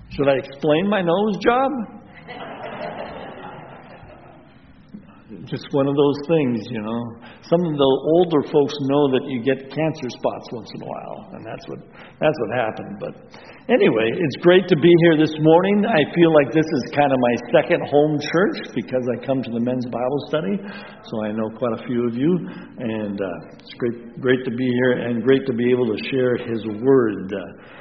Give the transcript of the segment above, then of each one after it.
Should I explain my nose job? Just one of those things, you know. Some of the older folks know that you get cancer spots once in a while, and that's what happened. But anyway, it's great to be here this morning. I feel like this is kind of my second home church because I come to the men's Bible study, so I know quite a few of you, and it's great to be here and great to be able to share His Word.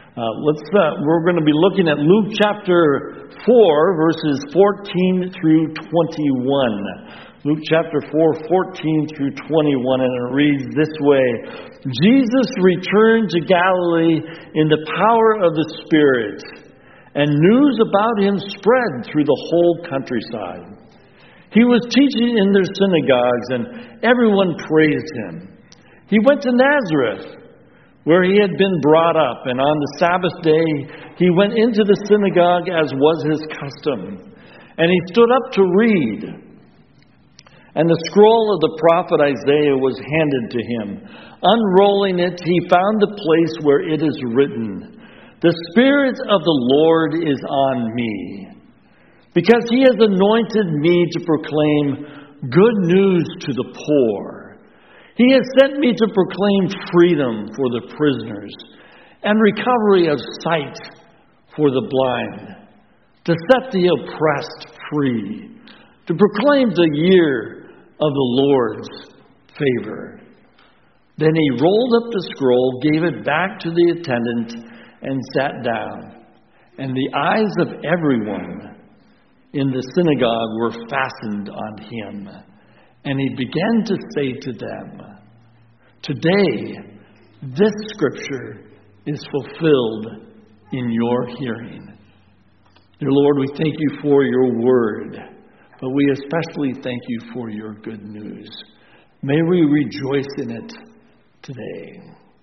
We're going to be looking at Luke chapter 4, verses 14 through 21. Luke chapter 4, 14 through 21, and it reads this way. Jesus returned to Galilee in the power of the Spirit, and news about Him spread through the whole countryside. He was teaching in their synagogues, and everyone praised Him. He went to Nazareth, where He had been brought up, and on the Sabbath day He went into the synagogue as was His custom. And He stood up to read. And the scroll of the prophet Isaiah was handed to Him. Unrolling it, He found the place where it is written, "The Spirit of the Lord is on me, because He has anointed me to proclaim good news to the poor. He has sent me to proclaim freedom for the prisoners and recovery of sight for the blind, to set the oppressed free, to proclaim the year of the Lord's favor." Then He rolled up the scroll, gave it back to the attendant, and sat down. And the eyes of everyone in the synagogue were fastened on Him. And He began to say to them, "Today, this scripture is fulfilled in your hearing." Dear Lord, we thank You for Your word, but we especially thank You for Your good news. May we rejoice in it today.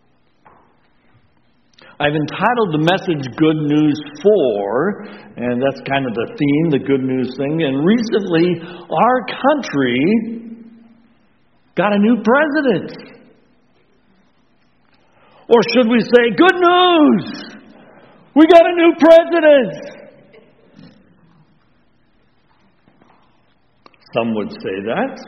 I've entitled the message Good News For, and that's kind of the theme, the good news thing. And recently, our country got a new president. Or should we say, good news! We got a new president! Some would say that.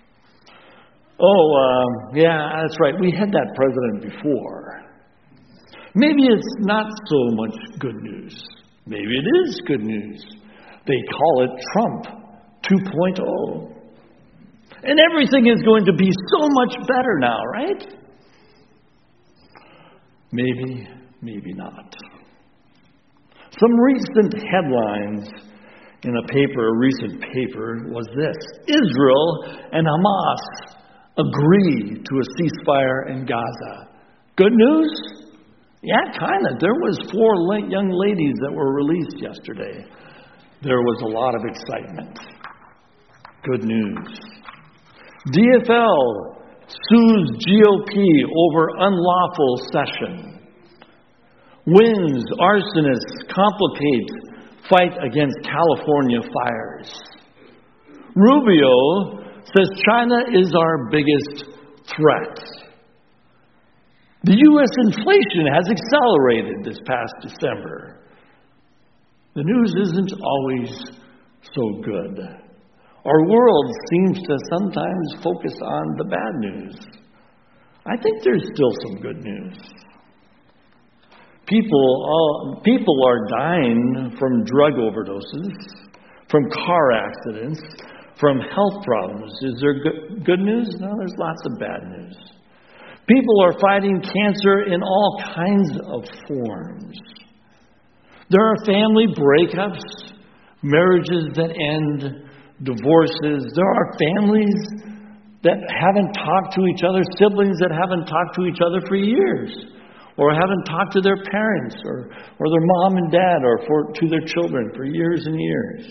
Yeah, that's right. We had that president before. Maybe it's not so much good news. Maybe it is good news. They call it Trump 2.0. And everything is going to be so much better now, right? Maybe, maybe not. Some recent headlines in a recent paper was this: Israel and Hamas agree to a ceasefire in Gaza. Good news? Yeah, kind of. There was 4 young ladies that were released yesterday. There was a lot of excitement. Good news. DFL sues GOP over unlawful session. Winds, arsonists complicate fight against California fires. Rubio says China is our biggest threat. The U.S. inflation has accelerated this past December. The news isn't always so good. Our world seems to sometimes focus on the bad news. I think there's still some good news. People are dying from drug overdoses, from car accidents, from health problems. Is there good news? No, there's lots of bad news. People are fighting cancer in all kinds of forms. There are family breakups, marriages that end, divorces. There are families that haven't talked to each other, siblings that haven't talked to each other for years, or haven't talked to their parents, or their mom and dad, or to their children for years and years.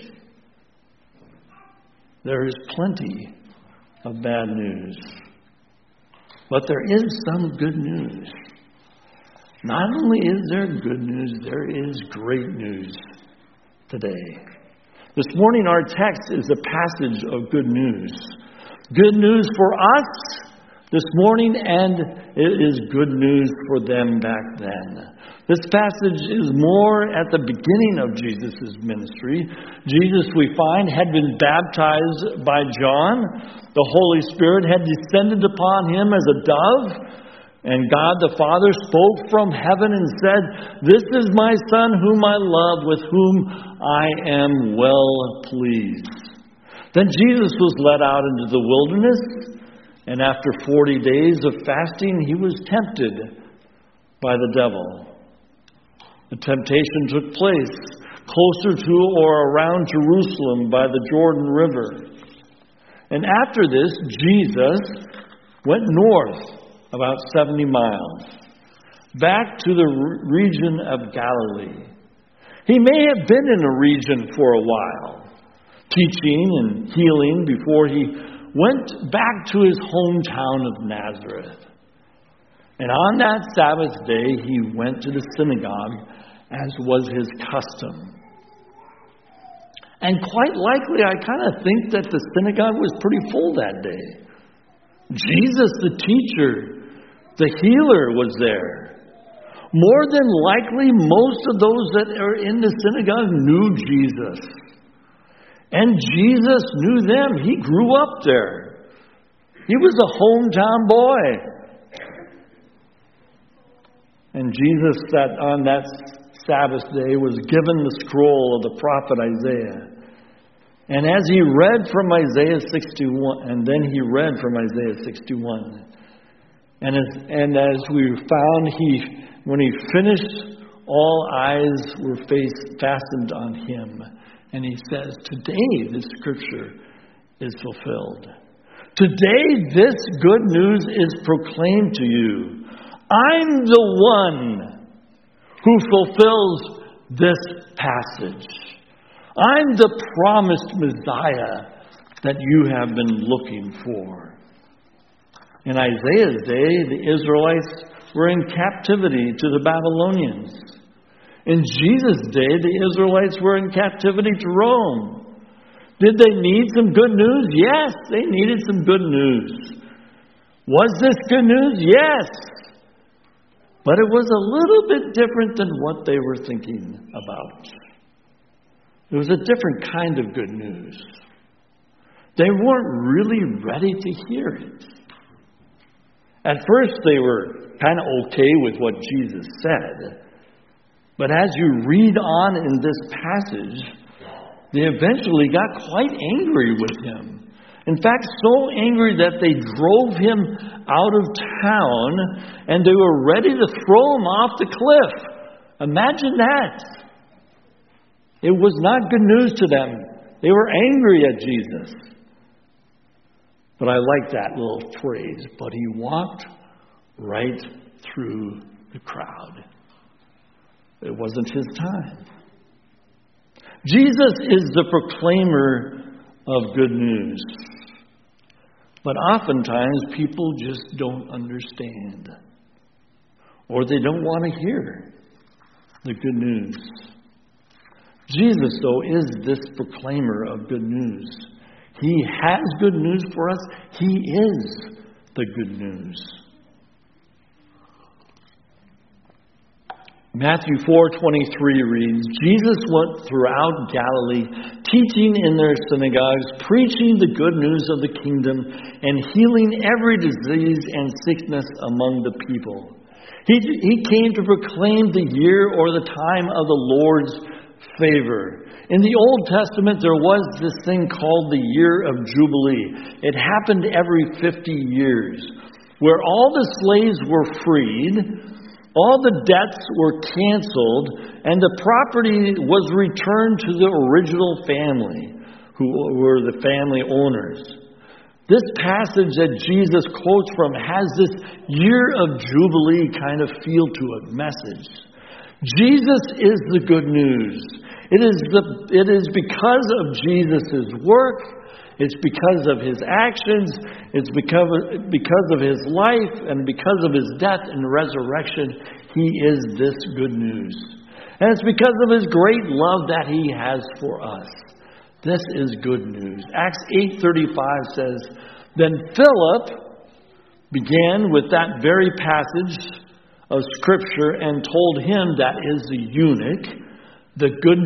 There is plenty of bad news. But there is some good news. Not only is there good news, there is great news today. This morning our text is a passage of good news. Good news for us, this morning, and it is good news for them back then. This passage is more at the beginning of Jesus' ministry. Jesus, we find, had been baptized by John. The Holy Spirit had descended upon him as a dove. And God the Father spoke from heaven and said, "This is my Son whom I love, with whom I am well pleased." Then Jesus was led out into the wilderness, and after 40 days of fasting, he was tempted by the devil. The temptation took place closer to or around Jerusalem by the Jordan River. And after this, Jesus went north about 70 miles, back to the region of Galilee. He may have been in a region for a while, teaching and healing before he went back to his hometown of Nazareth. And on that Sabbath day, he went to the synagogue, as was his custom. And quite likely, I kind of think that the synagogue was pretty full that day. Jesus, the teacher, the healer, was there. More than likely, most of those that are in the synagogue knew Jesus. And Jesus knew them. He grew up there. He was a hometown boy. And Jesus, on that Sabbath day, was given the scroll of the prophet Isaiah. And as he read from Isaiah 61, and then he read from Isaiah 61. And as we found, when he finished, all eyes were fastened on him. And he says, "Today this scripture is fulfilled. Today this good news is proclaimed to you. I'm the one who fulfills this passage. I'm the promised Messiah that you have been looking for." In Isaiah's day, the Israelites were in captivity to the Babylonians. In Jesus' day, the Israelites were in captivity to Rome. Did they need some good news? Yes, they needed some good news. Was this good news? Yes. But it was a little bit different than what they were thinking about. It was a different kind of good news. They weren't really ready to hear it. At first, they were kind of okay with what Jesus said. But as you read on in this passage, they eventually got quite angry with him. In fact, so angry that they drove him out of town and they were ready to throw him off the cliff. Imagine that. It was not good news to them. They were angry at Jesus. But I like that little phrase, "But he walked right through the crowd." It wasn't his time. Jesus is the proclaimer of good news. But oftentimes people just don't understand. Or they don't want to hear the good news. Jesus, though, is this proclaimer of good news. He has good news for us. He is the good news. Matthew 4:23 reads, "Jesus went throughout Galilee, teaching in their synagogues, preaching the good news of the kingdom, and healing every disease and sickness among the people. He came to proclaim the year or the time of the Lord's favor." In the Old Testament, there was this thing called the year of Jubilee. It happened every 50 years, where all the slaves were freed, all the debts were canceled, and the property was returned to the original family, who were the family owners. This passage that Jesus quotes from has this year of Jubilee kind of feel to it, message. Jesus is the good news. It is because of Jesus' work. It's because of his actions. It's because of his life and because of his death and resurrection. He is this good news. And it's because of his great love that he has for us. This is good news. Acts 8:35 says, "Then Philip began with that very passage of Scripture and told him, that is the eunuch, the good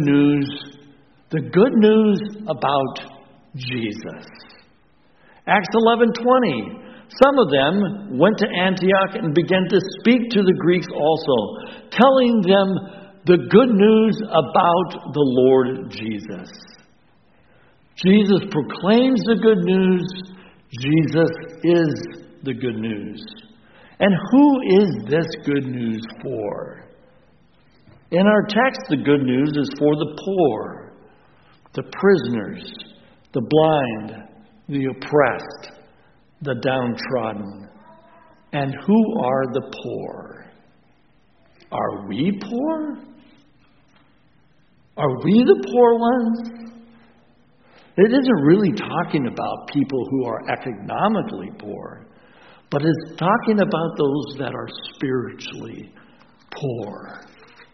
news about Jesus. Acts 11:20. Some of them went to Antioch and began to speak to the Greeks also, telling them the good news about the Lord Jesus. Jesus proclaims the good news. Jesus is the good news. And who is this good news for? In our text, the good news is for the poor, the prisoners, the blind, the oppressed, the downtrodden. And who are the poor? Are we poor? Are we the poor ones? It isn't really talking about people who are economically poor, but it's talking about those that are spiritually poor.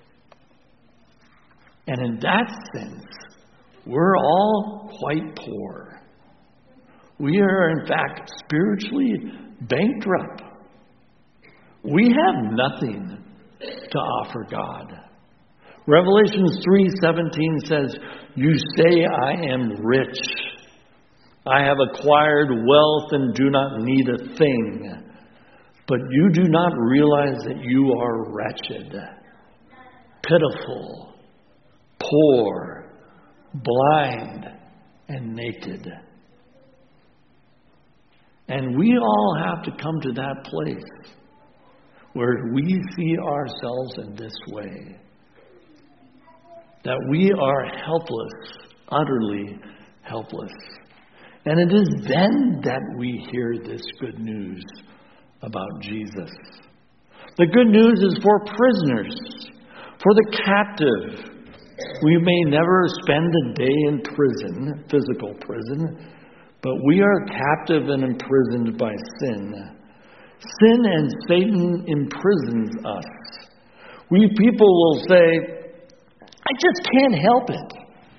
And in that sense, we're all quite poor. We are, in fact, spiritually bankrupt. We have nothing to offer God. Revelations 3:17 says, "You say, I am rich. I have acquired wealth and do not need a thing. But you do not realize that you are wretched, pitiful, poor, blind, and naked." And we all have to come to that place where we see ourselves in this way. That we are helpless, utterly helpless. And it is then that we hear this good news about Jesus. The good news is for prisoners, for the captive. We may never spend a day in prison, physical prison, but we are captive and imprisoned by sin. Sin and Satan imprisons us. We people will say, I just can't help it.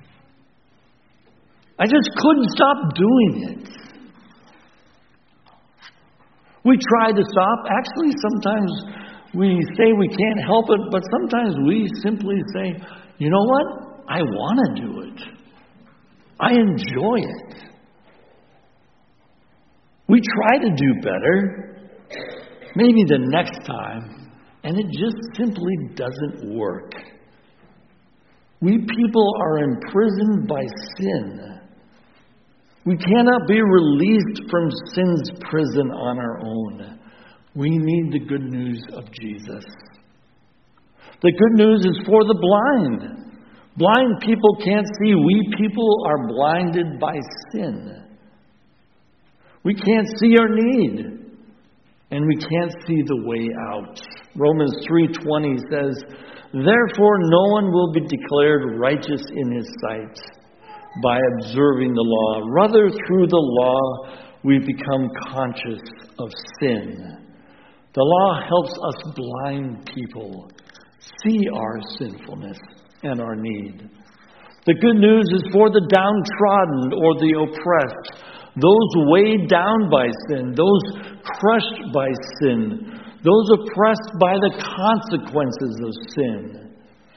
I just couldn't stop doing it. We try to stop. Actually, sometimes we say we can't help it, but sometimes we simply say, you know what? I want to do it. I enjoy it. We try to do better, maybe the next time, and it just simply doesn't work. We people are imprisoned by sin. We cannot be released from sin's prison on our own. We need the good news of Jesus. The good news is for the blind. Blind people can't see. We people are blinded by sin. We can't see our need, and we can't see the way out. Romans 3:20 says, "Therefore no one will be declared righteous in his sight by observing the law. Rather, through the law, we become conscious of sin." The law helps us blind people see our sinfulness and our need. The good news is for the downtrodden or the oppressed, those weighed down by sin, those crushed by sin, those oppressed by the consequences of sin.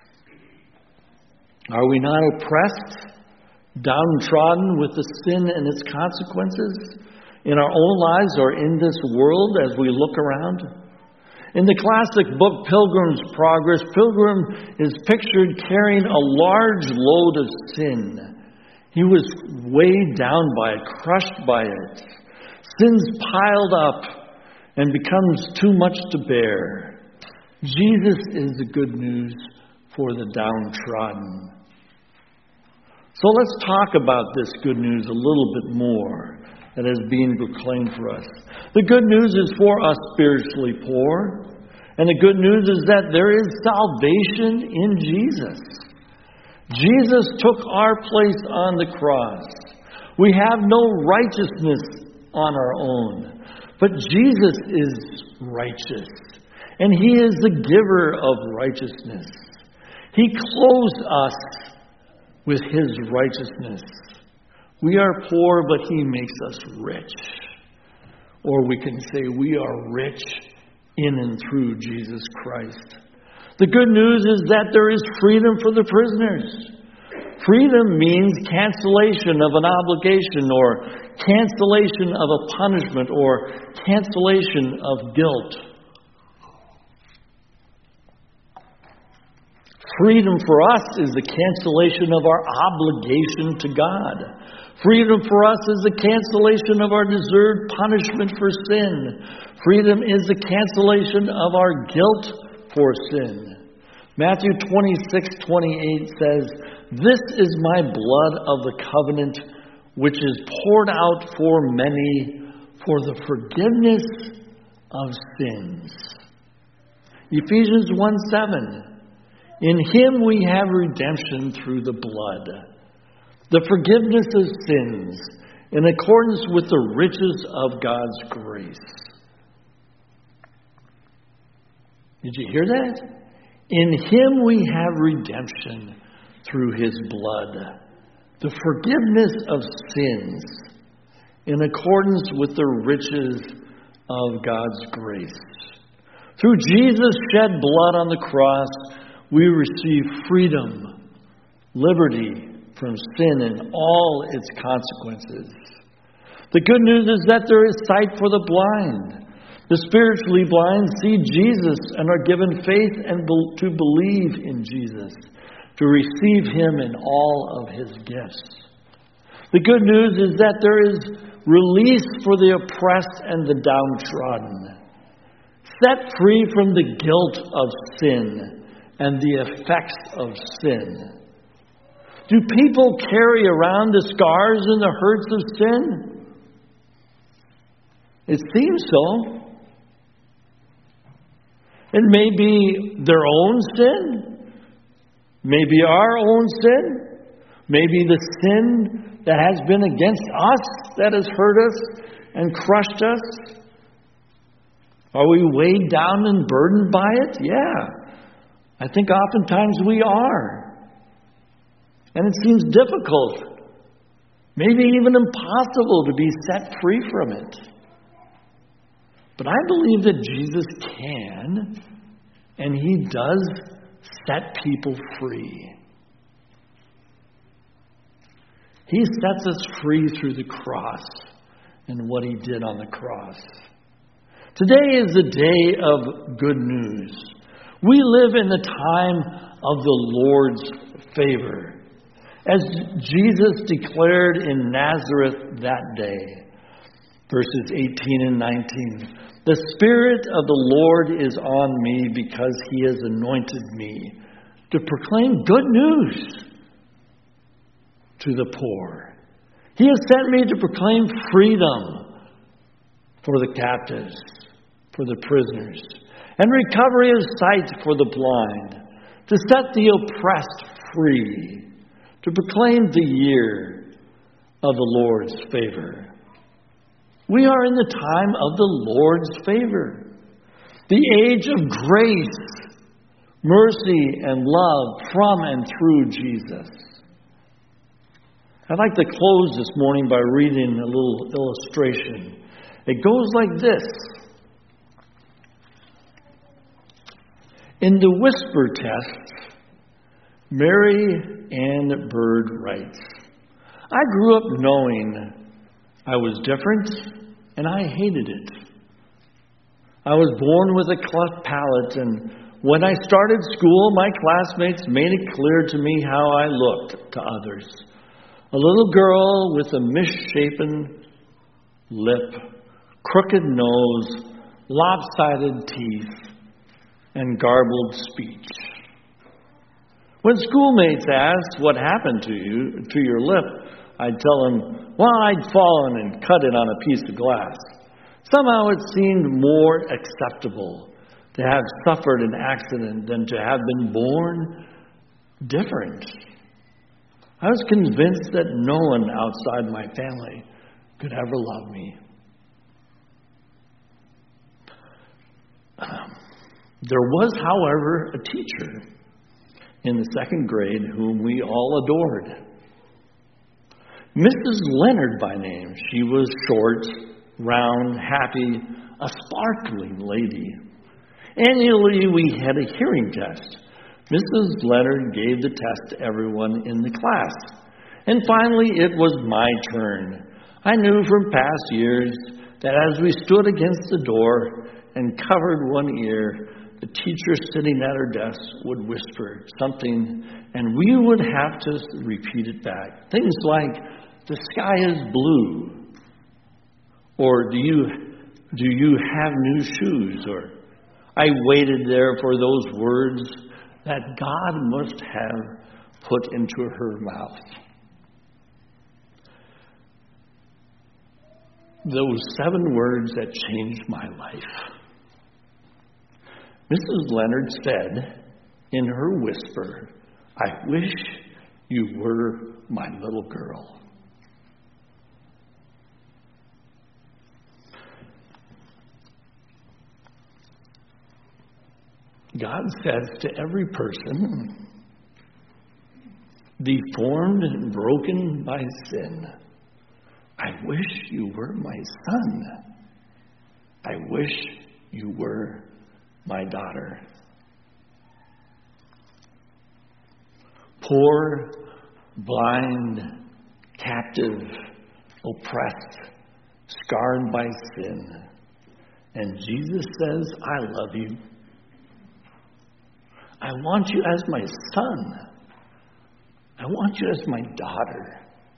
Are we not oppressed, downtrodden with the sin and its consequences in our own lives or in this world as we look around? In the classic book Pilgrim's Progress, Pilgrim is pictured carrying a large load of sin. He was weighed down by it, crushed by it. Sin's piled up and becomes too much to bear. Jesus is the good news for the downtrodden. So let's talk about this good news a little bit more that is being proclaimed for us. The good news is for us spiritually poor. And the good news is that there is salvation in Jesus. Jesus took our place on the cross. We have no righteousness on our own, but Jesus is righteous, and He is the giver of righteousness. He clothes us with His righteousness. We are poor, but He makes us rich. Or we can say we are rich in and through Jesus Christ. The good news is that there is freedom for the prisoners. Freedom means cancellation of an obligation, or cancellation of a punishment, or cancellation of guilt. Freedom for us is the cancellation of our obligation to God. Freedom for us is the cancellation of our deserved punishment for sin. Freedom is the cancellation of our guilt for sin. Matthew 26:28 says, "This is my blood of the covenant, which is poured out for many for the forgiveness of sins." Ephesians 1:7, "In him we have redemption through the blood, the forgiveness of sins, in accordance with the riches of God's grace." Did you hear that? In him we have redemption through his blood, the forgiveness of sins, in accordance with the riches of God's grace. Through Jesus' shed blood on the cross, we receive freedom, liberty from sin and all its consequences. The good news is that there is sight for the blind. The spiritually blind see Jesus and are given faith and to believe in Jesus, to receive him in all of his gifts. The good news is that there is release for the oppressed and the downtrodden, set free from the guilt of sin and the effects of sin. Do people carry around the scars and the hurts of sin? It seems so. It may be their own sin, maybe our own sin, maybe the sin that has been against us that has hurt us and crushed us. Are we weighed down and burdened by it? Yeah, I think oftentimes we are. And it seems difficult, maybe even impossible to be set free from it. But I believe that Jesus can, and he does set people free. He sets us free through the cross and what he did on the cross. Today is the day of good news. We live in the time of the Lord's favor. As Jesus declared in Nazareth that day, verses 18 and 19, "The Spirit of the Lord is on me because he has anointed me to proclaim good news to the poor. He has sent me to proclaim freedom for the captives, for the prisoners, and recovery of sight for the blind, to set the oppressed free, to proclaim the year of the Lord's favor." We are in the time of the Lord's favor, the age of grace, mercy, and love from and through Jesus. I'd like to close this morning by reading a little illustration. It goes like this. In the whisper test, Mary Ann Bird writes, "I grew up knowing I was different, and I hated it. I was born with a cleft palate, and when I started school, my classmates made it clear to me how I looked to others. A little girl with a misshapen lip, crooked nose, lopsided teeth, and garbled speech. When schoolmates asked what happened to your lip, I'd tell them, well, I'd fallen and cut it on a piece of glass. Somehow it seemed more acceptable to have suffered an accident than to have been born different. I was convinced that no one outside my family could ever love me. There was, however, a teacher in the second grade whom we all adored. Mrs. Leonard by name. She was short, round, happy, a sparkling lady. Annually, we had a hearing test. Mrs. Leonard gave the test to everyone in the class. And finally, it was my turn. I knew from past years that as we stood against the door and covered one ear, the teacher sitting at her desk would whisper something, and we would have to repeat it back. Things like, "The sky is blue," or do you have new shoes?" Or I waited there for those words that God must have put into her mouth. Those 7 words that changed my life. Mrs. Leonard said in her whisper, "I wish you were my little girl." God says to every person deformed and broken by sin, "I wish you were my son. I wish you were my daughter." Poor, blind, captive, oppressed, scarred by sin. And Jesus says, "I love you. I want you as my son. I want you as my daughter.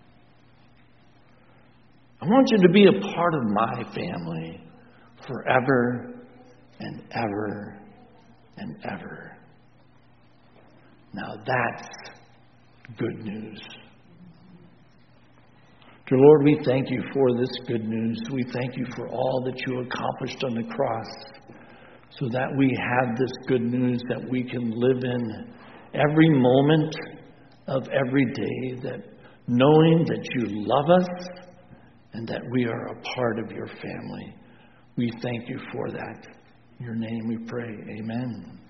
I want you to be a part of my family forever and ever and ever." Now that's good news. Dear Lord, we thank you for this good news. We thank you for all that you accomplished on the cross, so that we have this good news that we can live in every moment of every day, that knowing that you love us and that we are a part of your family. We thank you for that. In your name we pray. Amen.